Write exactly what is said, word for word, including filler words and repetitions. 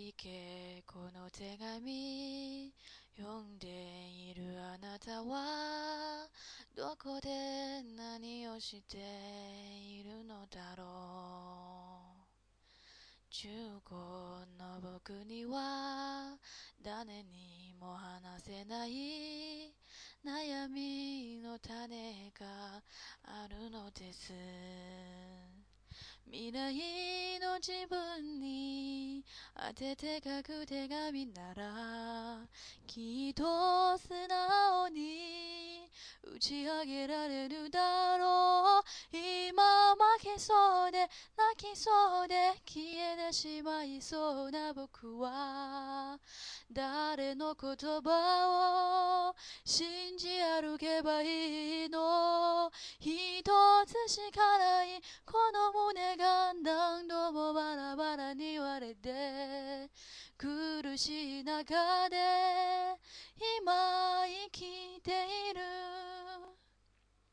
聞けこの手紙読んでいるあなたはどこで何をしているのだろう。中高の僕には誰にも話せない悩みの種があるのです。未来の自分に当てて書く手紙ならきっと素直に打ち上げられるだろう。今負けそうで泣きそうで消えてしまいそうな僕は誰の言葉を信じ歩けばいいの。一つしかないこの胸が何度もバラバラに割れて苦しい中で今生き